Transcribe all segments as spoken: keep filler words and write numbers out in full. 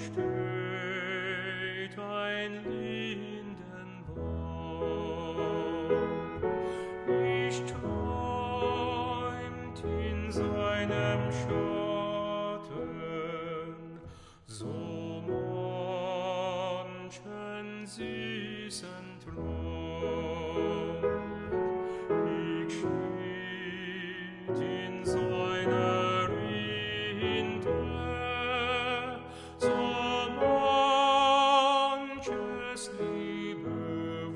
steht ein Lindenbaum. Ich träumt in seinem Schatten so manchen süßen Traum. Ich schied in seiner Rinde so manches liebe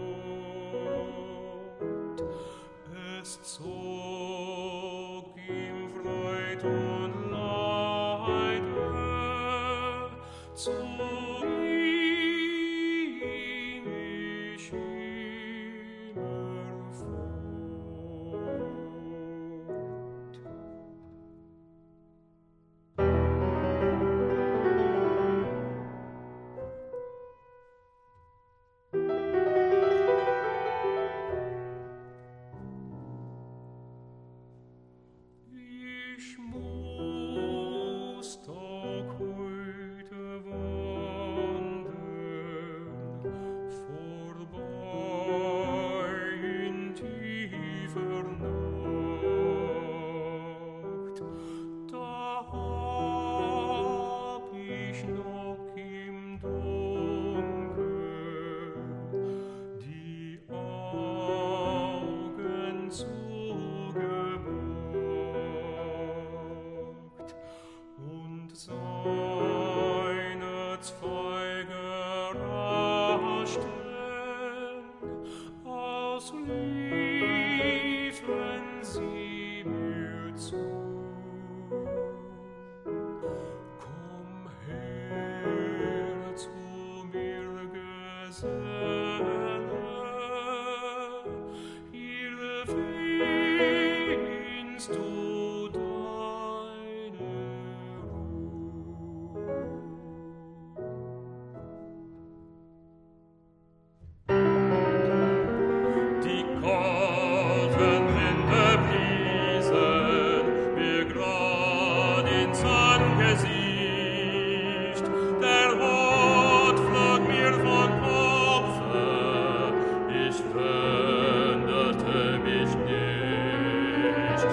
Wort. Es zog ihm Freud und Leide zu ihm ich immerfort. Ich muss doch heute wandern, vorbei in tiefer Nacht. Da hab ich noch im Dunkel die Augen zugemacht und seine Zweige raschten, als liefen sie mir zu. Komm her zu mir, Geselle, hier findst du deine Ruhe. Die kalten Winde bliesen mir grad ins Angesicht, der Hut flog mir vom Kopfe, ich wendete mich nicht.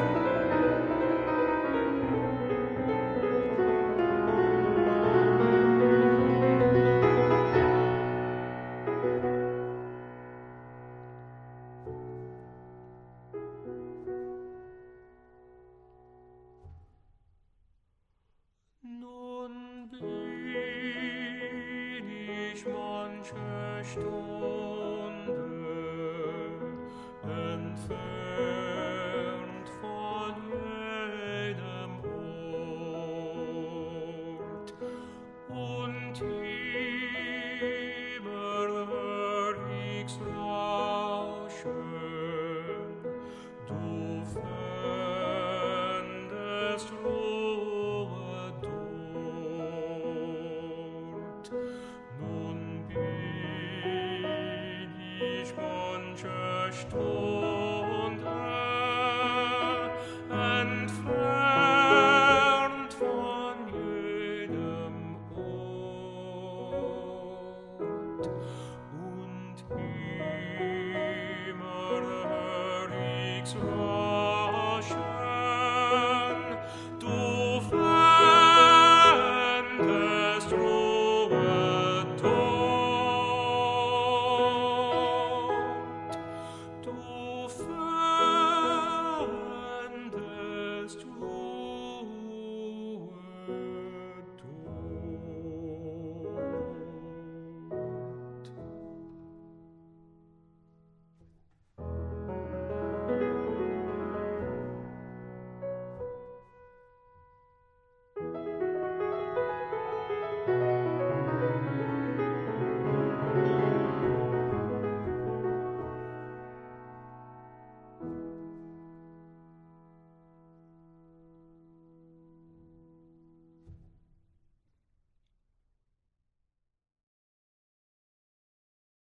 Nun bin ich manche Stunde entfernt von jedem Ort und immer hör ich's rauschen, du fändest Ruhe dort. Nun bin ich manche Stunde